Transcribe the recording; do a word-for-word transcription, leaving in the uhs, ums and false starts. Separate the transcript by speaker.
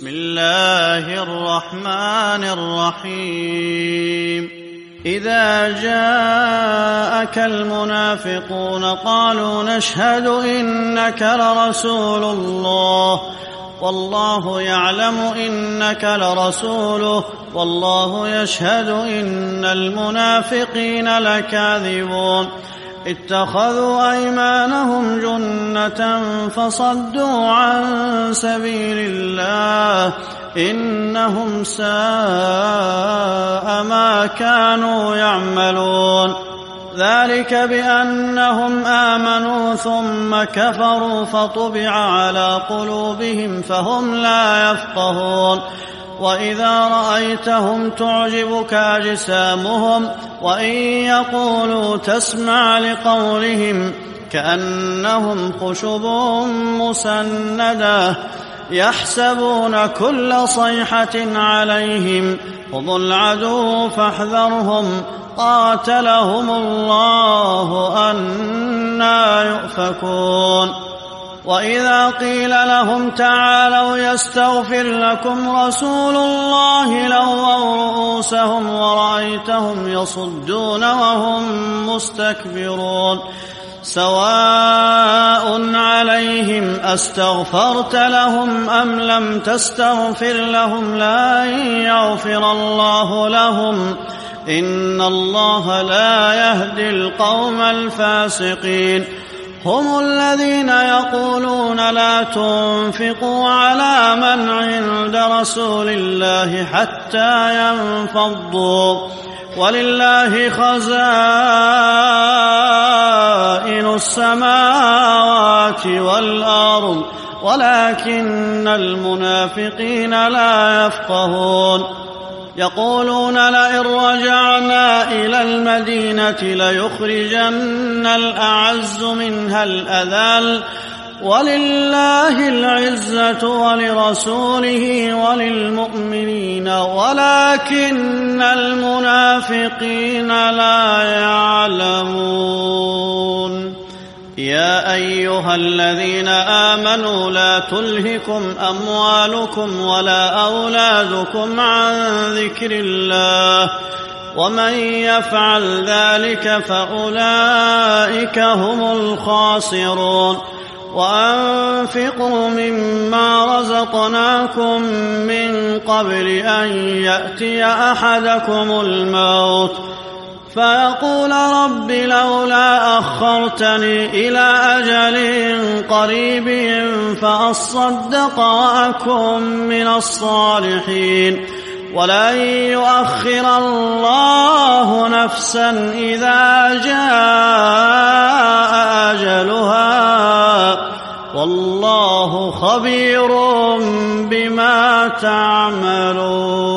Speaker 1: بسم الله الرحمن الرحيم إذا جاءك المنافقون قالوا نشهد إنك لرسول الله والله يعلم إنك لرسوله والله يشهد إن المنافقين لكاذبون اتخذوا أيمانهم جنة فصدوا عن سبيل الله إنهم ساء ما كانوا يعملون ذلك بأنهم آمنوا ثم كفروا فطبع على قلوبهم فهم لا يفقهون وإذا رأيتهم تعجبك أجسامهم وإن يقولوا تسمع لقولهم كأنهم خشب مسندة يحسبون كل صيحة عليهم هم العدو فاحذرهم قاتلهم الله أنى يؤفكون وإذا قيل لهم تعالوا يستغفر لكم رسول الله لووا رؤوسهم ورأيتهم يصدون وهم مستكبرون سواء عليهم أستغفرت لهم أم لم تستغفر لهم لن يغفر الله لهم إن الله لا يهدي القوم الفاسقين هم الذين يقولون لا تنفقوا على من عند رسول الله حتى ينفضوا ولله خزائن السماوات والأرض ولكن المنافقين لا يفقهون يقولون لئن رجعنا إلى المدينة ليخرجن الأعز منها الأذل ولله العزة ولرسوله وللمؤمنين ولكن المنافقين لا يعلمون يا أيها الذين آمنوا لا تلهكم أموالكم ولا أولادكم عن ذكر الله ومن يفعل ذلك فأولئك هم الخاسرون وأنفقوا مما رزقناكم من قبل أن يأتي أحدكم الموت فيقول رب لولا أخرتني إلى أجل قريب فأصدق وأكن من الصالحين ولن يؤخر الله نفسا إذا جاء أجلها والله خبير بما تعملون.